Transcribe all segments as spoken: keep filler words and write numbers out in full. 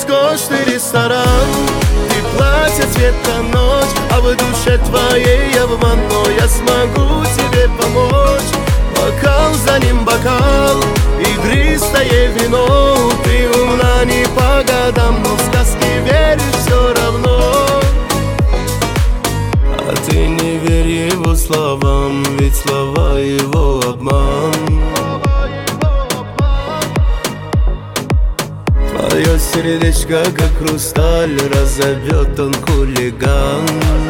Роскошный ресторан, ты платье цвета ночь, а в душе твоей обман, но я смогу тебе помочь. Бокал за ним бокал, игристое вино. Ты умна не по годам, но в сказки веришь все равно. А ты не верь его словам, ведь слова его обман. Твое сердечко, как хрусталь, разобьет он хулиган.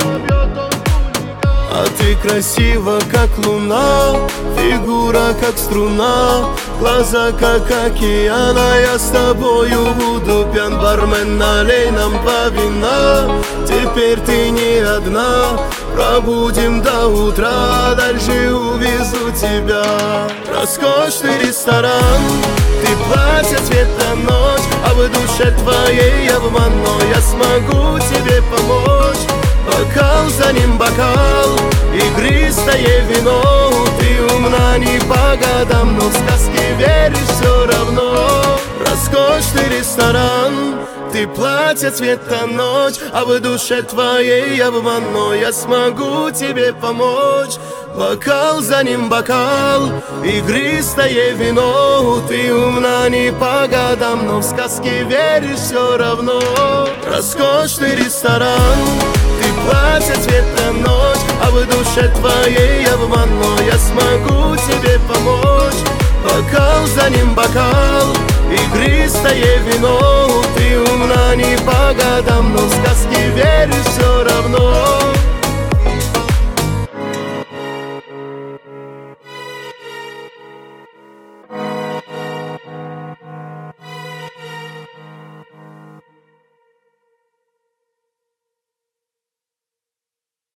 А ты красива, как луна, фигура, как струна, глаза, как океан. А я с тобою буду пьян, бармен, налей нам по вина. Теперь ты не одна, пробудем до утра, дальше увезу тебя. Роскошный ресторан, ты платье цвета ночь, а в душе твоей обман, но я смогу тебе помочь. Бокал за ним бокал, игристое вино. Ты умна не по годам, но в сказки веришь все равно. Роскошный ресторан, ты платье цвета ночь, а в душе твоей обман, но я смогу тебе помочь. Бокал за ним бокал, игристое вино. Ты умна не по годам, но в сказки веришь все равно. Роскошный ресторан, ты платье цвета ночь, а в душе твоей обман, но я смогу тебе помочь. Бокал за ним бокал, игристое вино. Ты умна не по годам, но в сказки веришь